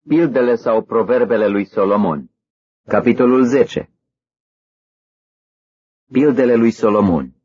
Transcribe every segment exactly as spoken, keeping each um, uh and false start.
Pildele sau proverbele lui Solomon. Capitolul zece. Pildele lui Solomon.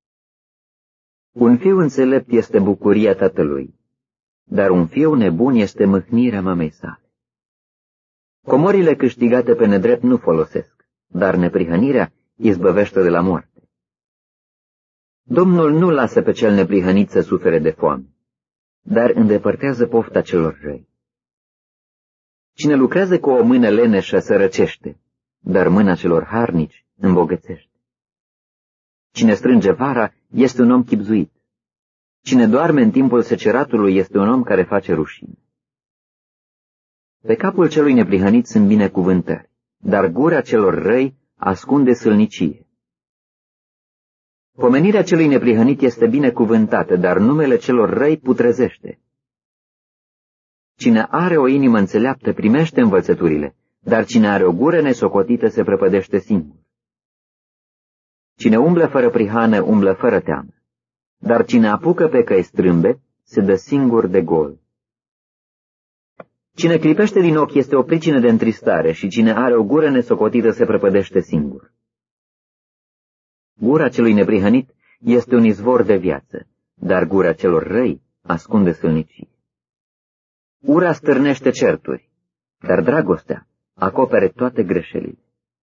Un fiu înțelept este bucuria tatălui, dar un fiu nebun este mâhnirea mamei sale. Comorile câștigate pe nedrept nu folosesc, dar neprihănirea izbăvește de la moarte. Domnul nu lasă pe cel neprihănit să sufere de foame, dar îndepărtează pofta celor răi. Cine lucrează cu o mână leneșă sărăcește, dar mâna celor harnici îmbogățește. Cine strânge vara este un om chibzuit. Cine doarme în timpul seceratului este un om care face rușine. Pe capul celui neprihănit sunt binecuvântări, dar gura celor răi ascunde sâlnicie. Pomenirea celui neprihănit este binecuvântată, dar numele celor răi putrezește. Cine are o inimă înțeleaptă primește învățăturile, dar cine are o gură nesocotită se prăpădește singur. Cine umblă fără prihană umblă fără teamă, dar cine apucă pe căi strâmbe se dă singur de gol. Cine clipește din ochi este o pricină de întristare și cine are o gură nesocotită se prăpădește singur. Gura celui neprihănit este un izvor de viață, dar gura celor răi ascunde sâlnicii. Ura stârnește certuri, dar dragostea acopere toate greșelile.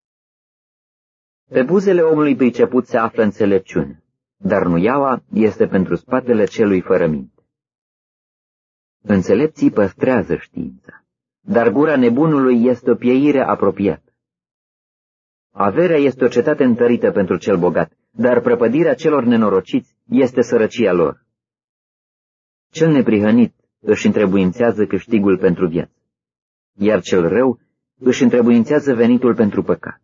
Pe buzele omului priceput se află înțelepciune, dar nuiaua este pentru spatele celui fără minte. Înțelepții păstrează știința, dar gura nebunului este o pieire apropiată. Averea este o cetate întărită pentru cel bogat, dar prăpădirea celor nenorociți este sărăcia lor. Cel neprihănit își întrebuințează câștigul pentru viață, iar cel rău își întrebuințează venitul pentru păcat.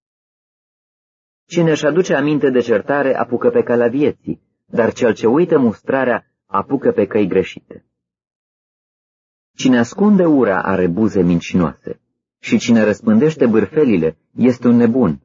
Cine își aduce aminte de certare apucă pe calea vieții, dar cel ce uită mustrarea apucă pe căi greșite. Cine ascunde ura are buze mincinoase și cine răspândește bârfelile este un nebun.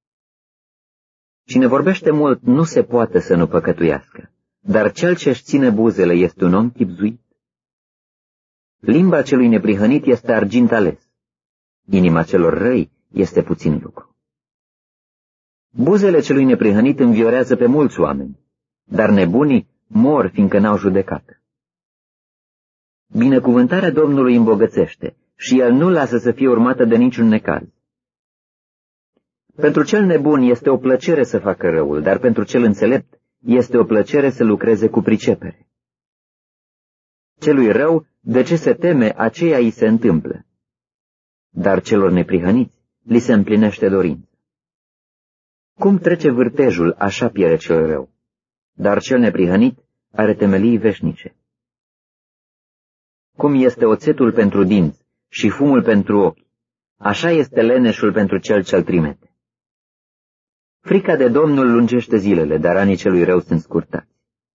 Cine vorbește mult nu se poate să nu păcătuiască, dar cel ce își ține buzele este un om chibzuit. Limba celui neprihănit este argint ales, inima celor răi este puțin lucru. Buzele celui neprihănit înviorează pe mulți oameni, dar nebunii mor fiindcă n-au judecată. Binecuvântarea Domnului îmbogățește și el nu lasă să fie urmată de niciun necaz. Pentru cel nebun este o plăcere să facă răul, dar pentru cel înțelept este o plăcere să lucreze cu pricepere. Celui rău, de ce se teme, aceea îi se întâmplă, dar celor neprihăniți li se împlinește dorința. Cum trece vârtejul, așa pierde cel rău, dar cel neprihănit are temelii veșnice. Cum este oțetul pentru dinți și fumul pentru ochi, așa este leneșul pentru cel ce-l trimete. Frica de Domnul lungește zilele, dar anii celui rău sunt scurtați.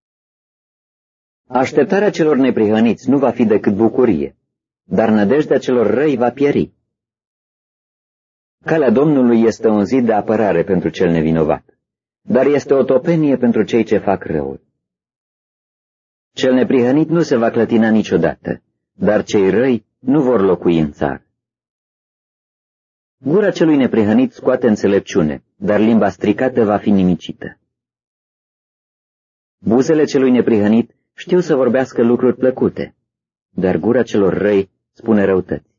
Așteptarea celor neprihăniți nu va fi decât bucurie, dar nădejdea celor răi va pieri. Calea Domnului este un zid de apărare pentru cel nevinovat, dar este o topenie pentru cei ce fac răul. Cel neprihănit nu se va clătina niciodată, dar cei răi nu vor locui în țară. Gura celui neprihănit scoate înțelepciune, dar limba stricată va fi nimicită. Buzele celui neprihănit știu să vorbească lucruri plăcute, dar gura celor răi spune răutăți.